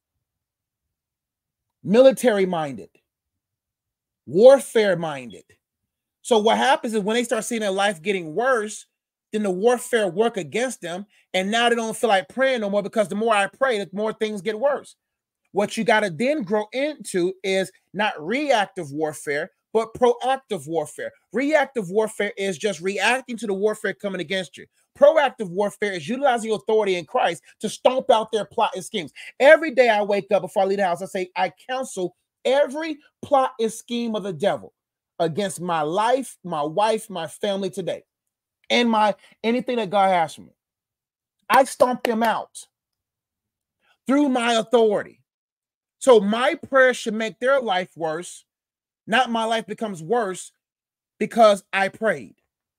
military minded, warfare minded. So what happens is when they start seeing their life getting worse, then the warfare work against them. And now they don't feel like praying no more, because the more I pray, the more things get worse. What you got to then grow into is not reactive warfare, but proactive warfare. Reactive warfare is just reacting to the warfare coming against you. Proactive warfare is utilizing authority in Christ to stomp out their plot and schemes. Every day I wake up before I leave the house, I say, I counsel every plot and scheme of the devil against my life, my wife, my family today, and my anything that God has for me. I stomp them out. through my authority. So my prayer should make their life worse, not my life becomes worse because I prayed.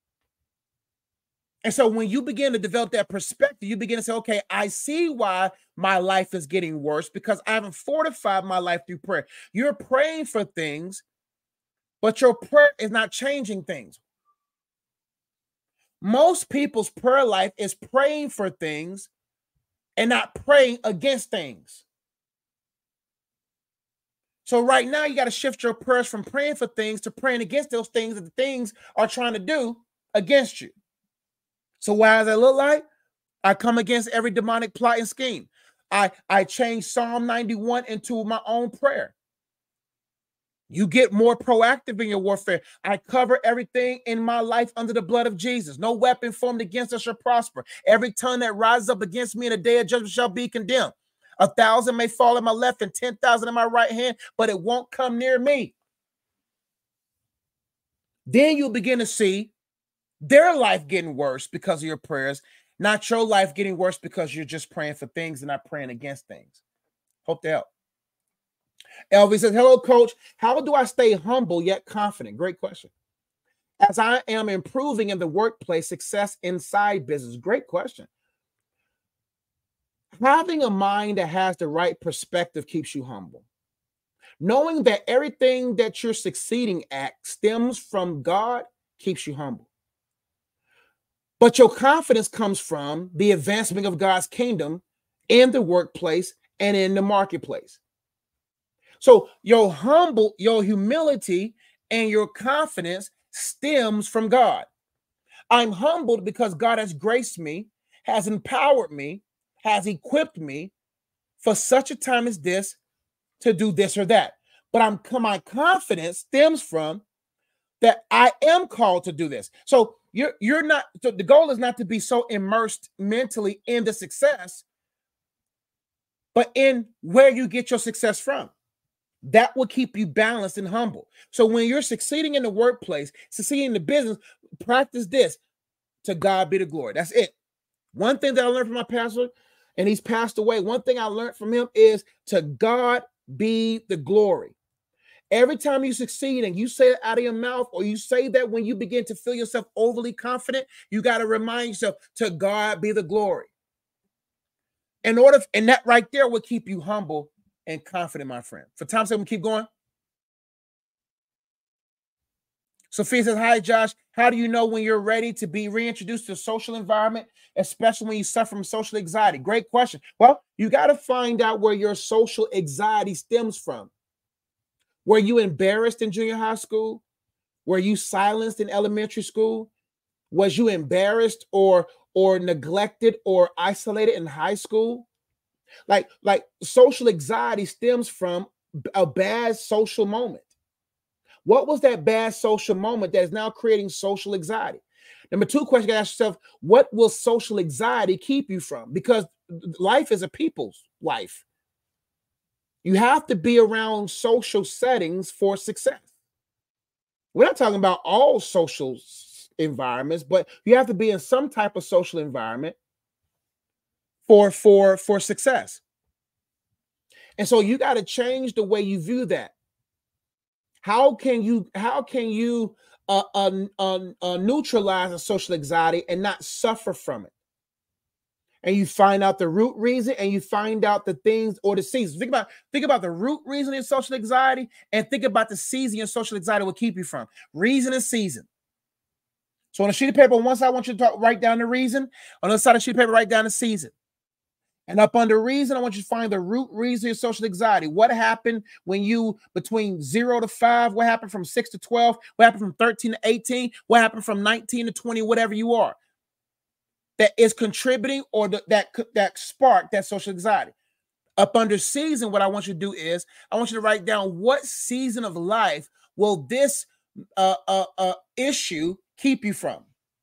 And so when you begin to develop that perspective, you begin to say, okay, I see why my life is getting worse because I haven't fortified my life through prayer. You're praying for things, but your prayer is not changing things. Most people's prayer life is praying for things and not praying against things. So right now, you got to shift your prayers from praying for things to praying against those things that the things are trying to do against you. So what does that look like? I come against every demonic plot and scheme. I, I change Psalm ninety-one into my own prayer. You get more proactive in your warfare. I cover everything in my life under the blood of Jesus. No weapon formed against us shall prosper. Every tongue that rises up against me in the day of judgment shall be condemned. A thousand may fall at my left and ten thousand in my right hand, but it won't come near me. Then you'll begin to see their life getting worse because of your prayers, not your life getting worse because you're just praying for things and not praying against things. Hope to help. Elvis says, hello, coach. How do I stay humble yet confident? Great question. As I am improving in the workplace, success inside business. Great question. Having a mind that has the right perspective keeps you humble. Knowing that everything that you're succeeding at stems from God keeps you humble. But your confidence comes from the advancement of God's kingdom in the workplace and in the marketplace. So your humble, your humility and your confidence stems from God. I'm humbled because God has graced me, has empowered me, has equipped me for such a time as this to do this or that. But I'm my confidence stems from that I am called to do this. So you're you're not. So the goal is not to be so immersed mentally in the success, but in where you get your success from. That will keep you balanced and humble. So when you're succeeding in the workplace, succeeding in the business, practice this. To God be the glory. That's it. One thing that I learned from my pastor, and he's passed away, one thing I learned from him is to God be the glory. Every time you succeed and you say it out of your mouth, or you say that when you begin to feel yourself overly confident, you got to remind yourself, to God be the glory. In order, and that right there will keep you humble and confident, my friend. For time's sake, we keep going. Sophia says, hi, Josh. How do you know when you're ready to be reintroduced to a social environment, especially when you suffer from social anxiety? Great question. Well, you got to find out where your social anxiety stems from. Were you embarrassed in junior high school? Were you silenced in elementary school? Was you embarrassed or, or neglected or isolated in high school? Like, like social anxiety stems from a bad social moment. What was that bad social moment that is now creating social anxiety? Number two question, you gotta ask yourself, what will social anxiety keep you from? Because life is a people's life. You have to be around social settings for success. We're not talking about all social environments, but you have to be in some type of social environment for, for, for success. And so you got to change the way you view that. How can you, how can you uh, uh, uh, uh, neutralize a social anxiety and not suffer from it? And you find out the root reason, and you find out the things or the seasons. Think about, think about the root reason in social anxiety, and think about the season your social anxiety will keep you from. Reason and season. So on a sheet of paper, on one side, I want you to talk, write down the reason. On the other side of the sheet of paper, write down the season. And up under reason, I want you to find the root reason of social anxiety. What happened when you, between zero to five? What happened from six to twelve? What happened from thirteen to eighteen? What happened from nineteen to twenty? Whatever you are, that is contributing or the, that, that spark that social anxiety. Up under season, what I want you to do is I want you to write down what season of life will this uh, uh, uh, issue keep you from.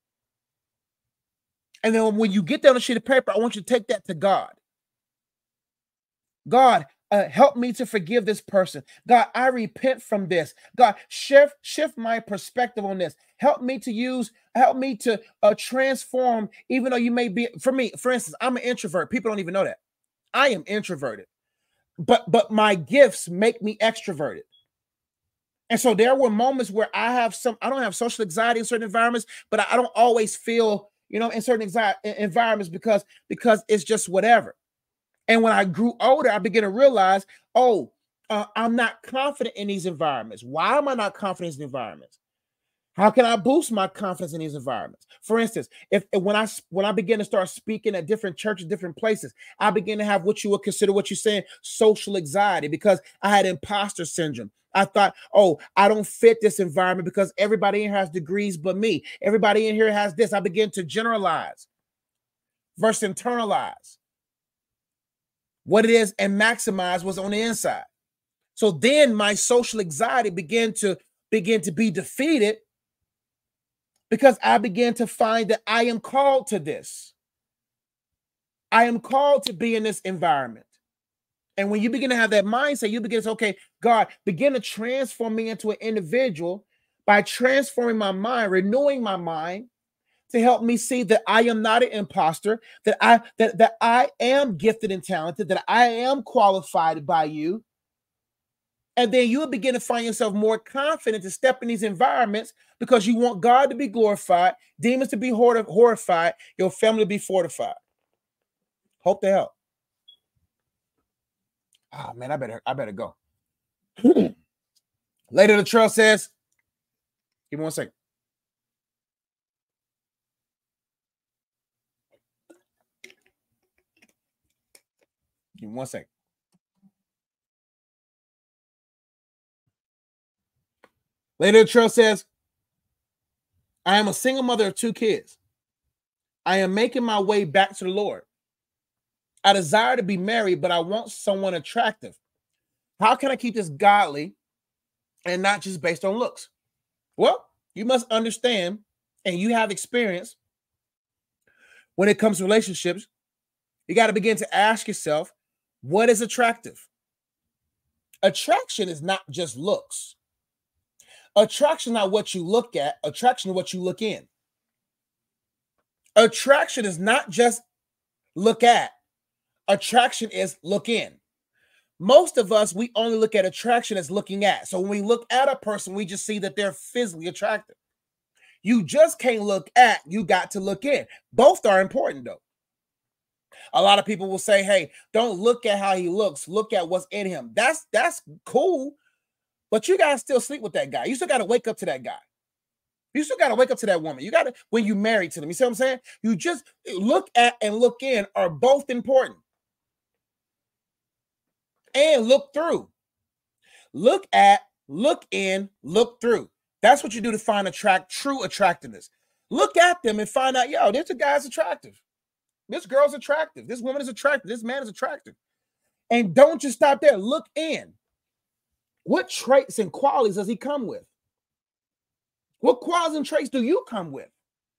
And then when you get down on a sheet of paper, I want you to take that to God. God, uh, help me to forgive this person. God, I repent from this. God, shift, shift my perspective on this. Help me to use, help me to uh, transform, even though you may be, for me, for instance, I'm an introvert. People don't even know that. I am introverted, but but my gifts make me extroverted. And so there were moments where I have some, I don't have social anxiety in certain environments, but I don't always feel, you know, in certain anxiety environments because, because it's just whatever. And when I grew older, I began to realize, oh, uh, I'm not confident in these environments. Why am I not confident in these environments? How can I boost my confidence in these environments? For instance, if, if when I when I begin to start speaking at different churches, different places, I begin to have what you would consider, what you're saying, social anxiety, because I had imposter syndrome. I thought, oh, I don't fit this environment because everybody in here has degrees but me. Everybody in here has this. I began to generalize versus internalize what it is and maximize what's on the inside. So then my social anxiety began to begin to be defeated because I began to find that I am called to this. I am called to be in this environment. And when you begin to have that mindset, you begin to say, okay, God, begin to transform me into an individual by transforming my mind, renewing my mind to help me see that I am not an imposter, that I that, that I am gifted and talented, that I am qualified by you. And then you'll begin to find yourself more confident to step in these environments because you want God to be glorified, demons to be horrified, your family to be fortified. Hope to help. Oh man, I better, I better go. Lady of the Trail says, give me one second. Give me one second. Lady of the Trail says, I am a single mother of two kids. I am making my way back to the Lord. I desire to be married, but I want someone attractive. How can I keep this godly and not just based on looks? Well, you must understand, and you have experience when it comes to relationships. You got to begin to ask yourself, what is attractive? Attraction is not just looks. Attraction is not what you look at. Attraction is what you look in. Attraction is not just look at. Attraction is look in. Most of us, we only look at attraction as looking at. So when we look at a person, we just see that they're physically attractive. You just can't look at, you got to look in. Both are important though. A lot of people will say, hey, don't look at how he looks, look at what's in him. That's that's cool, but you got to still sleep with that guy. You still got to wake up to that guy. You still got to wake up to that woman. You got to, when you married to them, you see what I'm saying? You just look at and look in are both important. And look through. Look at, look in, look through. That's what you do to find attract true attractiveness. Look at them and find out, yo, this guy's attractive. This girl's attractive. This woman is attractive. This man is attractive. And don't just stop there. Look in. What traits and qualities does he come with? What qualities and traits do you come with?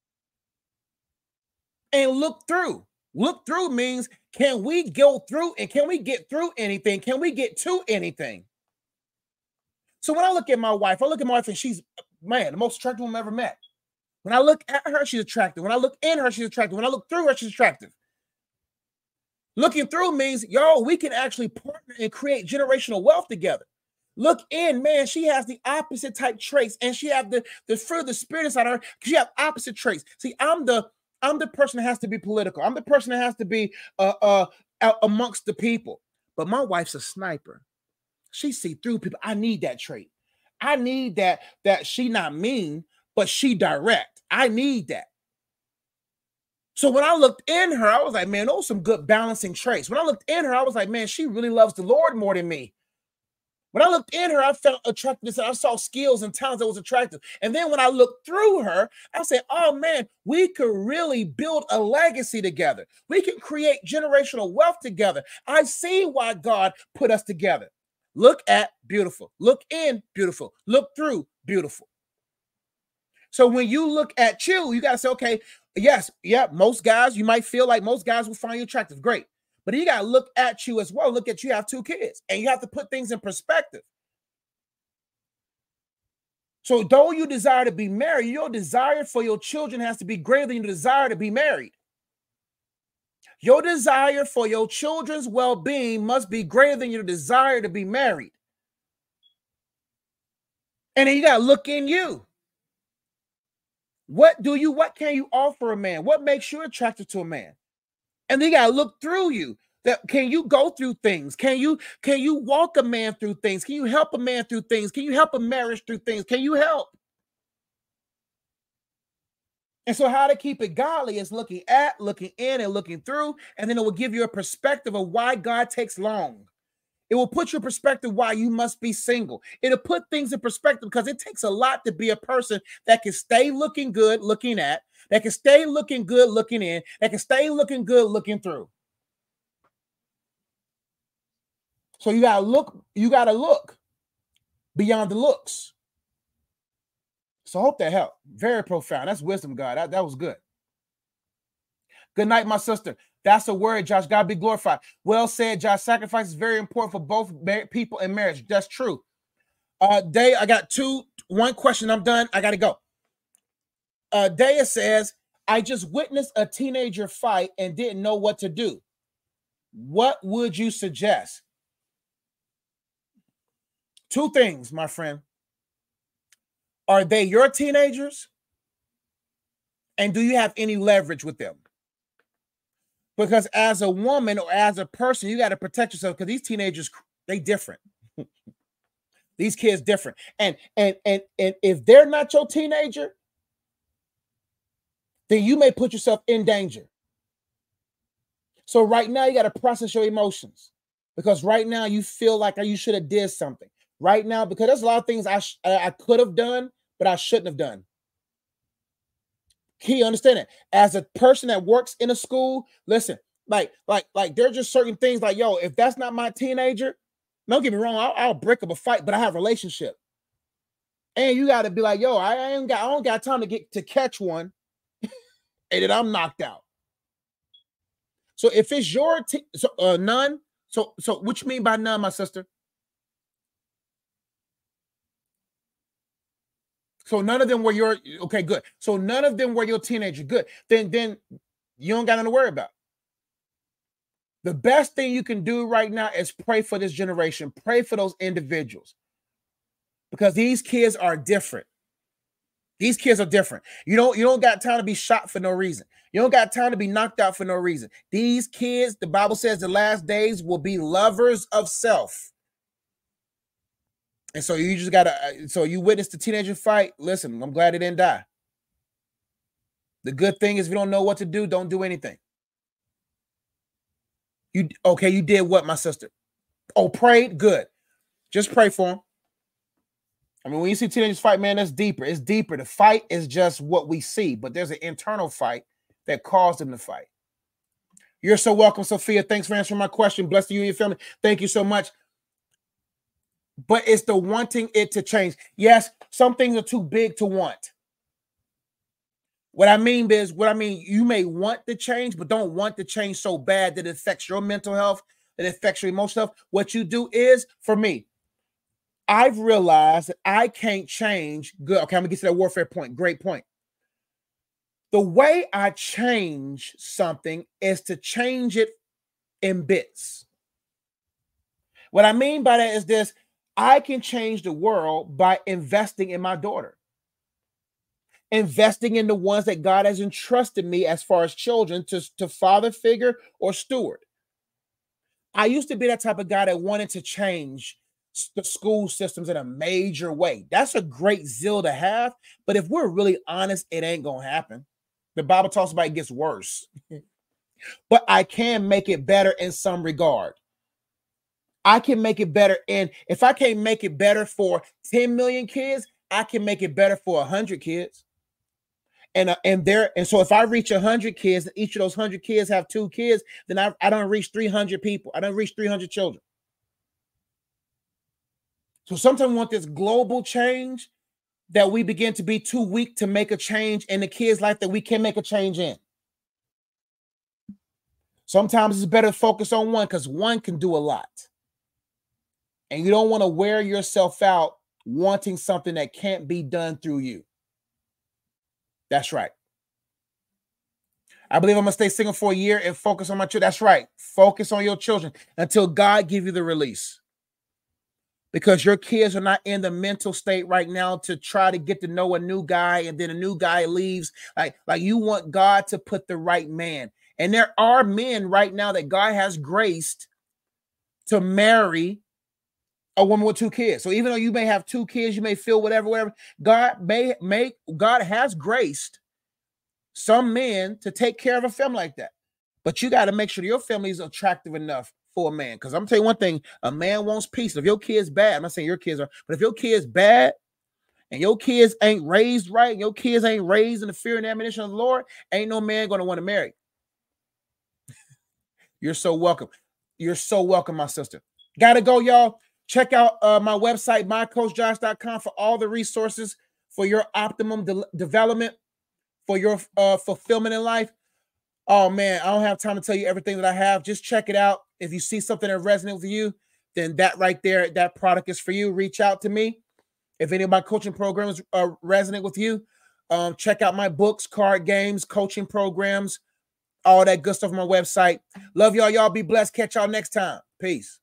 And look through. Look through means, can we go through and can we get through anything? Can we get to anything? So when I look at my wife, I look at my wife and she's, man, the most attractive woman I've ever met. When I look at her, she's attractive. When I look in her, she's attractive. When I look through her, she's attractive. Looking through means, yo, we can actually partner and create generational wealth together. Look in, man, she has the opposite type traits and she have the, the fruit of the spirit inside her. She have opposite traits. See, I'm the I'm the person that has to be political. I'm the person that has to be uh, uh, out amongst the people. But my wife's a sniper. She see through people. I need that trait. I need that, that she not mean, but she direct. I need that. So when I looked in her, I was like, man, those are some good balancing traits. When I looked in her, I was like, man, she really loves the Lord more than me. When I looked in her, I felt attractiveness and I saw skills and talents that was attractive. And then when I looked through her, I said, oh man, we could really build a legacy together. We can create generational wealth together. I see why God put us together. Look at, beautiful. Look in, beautiful. Look through, beautiful. So when you look at you, you got to say, okay, yes, yeah, most guys, you might feel like most guys will find you attractive. Great. But you got to look at you as well. Look at you, you have two kids, and you have to put things in perspective. So though you desire to be married, your desire for your children has to be greater than your desire to be married. Your desire for your children's well-being must be greater than your desire to be married. And then you got to look in you. What do you, what can you offer a man? What makes you attracted to a man? And then you got to look through you. That can you go through things? Can you, can you walk a man through things? Can you help a man through things? Can you help a marriage through things? Can you help? And so how to keep it godly is looking at, looking in, and looking through, and then it will give you a perspective of why God takes long. It will put your perspective why you must be single. It'll put things in perspective because it takes a lot to be a person that can stay looking good, looking at, that can stay looking good, looking in, that can stay looking good, looking through. So you gotta look, you gotta look beyond the looks. So I hope that helped. Very profound. That's wisdom, God. That, that was good. Good night, my sister. That's a word, Josh. God be glorified. Well said, Josh. Sacrifice is very important for both people in marriage. That's true. Uh, Day, I got two, one question. I'm done. I got to go. Uh, Daya says, I just witnessed a teenager fight and didn't know what to do. What would you suggest? Two things, my friend. Are they your teenagers? And do you have any leverage with them? Because as a woman or as a person, you got to protect yourself because these teenagers, they different. These kids different. And, and, and, and if they're not your teenager, then you may put yourself in danger. So right now you got to process your emotions because right now you feel like you should have did something. Right now, because there's a lot of things I I could have done, but I shouldn't have done. Key, understand it. As a person that works in a school, listen, like, like, like, there's just certain things like, yo, if that's not my teenager, don't get me wrong, I'll, I'll break up a fight, but I have a relationship. And you got to be like, yo, I ain't got, I don't got time to get to catch one, and then I'm knocked out. So if it's your t- so uh, none, so so what you mean by none, my sister? So none of them were your, okay, good. So none of them were your teenager. Good. Then, then you don't got nothing to worry about. The best thing you can do right now is pray for this generation. Pray for those individuals. Because these kids are different. These kids are different. You don't, you don't got time to be shot for no reason. You don't got time to be knocked out for no reason. These kids, the Bible says the last days will be lovers of self. And so you just gotta, so you witnessed the teenager fight. Listen, I'm glad it didn't die. The good thing is, if you don't know what to do, don't do anything. You okay? You did what, my sister? Oh, prayed. Good. Just pray for them. I mean, when you see teenagers fight, man, that's deeper. It's deeper. The fight is just what we see, but there's an internal fight that caused them to fight. You're so welcome, Sophia. Thanks for answering my question. Bless you and your family. Thank you so much. But it's the wanting it to change. Yes, some things are too big to want. What I mean is, what I mean, you may want the change, but don't want the change so bad that it affects your mental health, that it affects your emotional health. What you do is, for me, I've realized that I can't change. Good. Okay, I'm gonna get to that warfare point. Great point. The way I change something is to change it in bits. What I mean by that is this. I can change the world by investing in my daughter, investing in the ones that God has entrusted me as far as children to, to father figure or steward. I used to be that type of guy that wanted to change the school systems in a major way. That's a great zeal to have, but if we're really honest, it ain't gonna happen. The Bible talks about it gets worse, but I can make it better in some regard. I can make it better. And if I can't make it better for ten million kids, I can make it better for one hundred kids. And, uh, and there, and so if I reach one hundred kids, and each of those one hundred kids have two kids, then I, I don't reach three hundred people. I don't reach three hundred children. So sometimes we want this global change that we begin to be too weak to make a change in the kids' life that we can make a change in. Sometimes it's better to focus on one because one can do a lot. And you don't want to wear yourself out wanting something that can't be done through you. That's right. I believe I'm gonna stay single for a year and focus on my children. That's right. Focus on your children until God give you the release. Because your kids are not in the mental state right now to try to get to know a new guy, and then a new guy leaves. Like, like you want God to put the right man. And there are men right now that God has graced to marry a woman with two kids. So even though you may have two kids, you may feel whatever, whatever, God may make, God has graced some men to take care of a family like that. But you got to make sure your family is attractive enough for a man. Because I'm telling you one thing, a man wants peace. If your kid's bad, I'm not saying your kids are, but if your kid's bad and your kids ain't raised right, and your kids ain't raised in the fear and admonition of the Lord, ain't no man going to want to marry. You're so welcome. You're so welcome, my sister. Got to go, y'all. Check out uh, my website, my coach josh dot com, for all the resources for your optimum de development, for your uh, fulfillment in life. Oh, man, I don't have time to tell you everything that I have. Just check it out. If you see something that resonates with you, then that right there, that product is for you. Reach out to me. If any of my coaching programs uh, resonate with you, um, check out my books, card games, coaching programs, all that good stuff on my website. Love y'all. Y'all be blessed. Catch y'all next time. Peace.